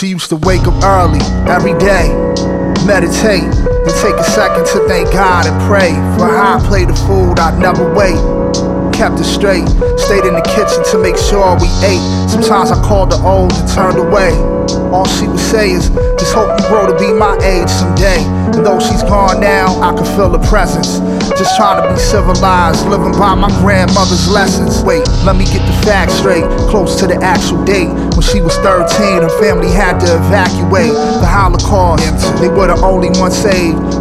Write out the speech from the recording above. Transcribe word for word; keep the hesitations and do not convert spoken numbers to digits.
She used to wake up early, every day, meditate, then take a second to thank God and pray. For how I play the food, I'd never wait. Kept it straight, stayed in the kitchen to make sure we ate. Sometimes I called her old and turned away. All she would say is, just hope you grow to be my age someday. And though she's gone now, I can feel her presence. Just trying to be civilized, living by my grandmother's lessons. Wait, let me get the facts straight, close to the actual date. When she was thirteen, her family had to evacuate. The Holocaust, they were the only ones saved.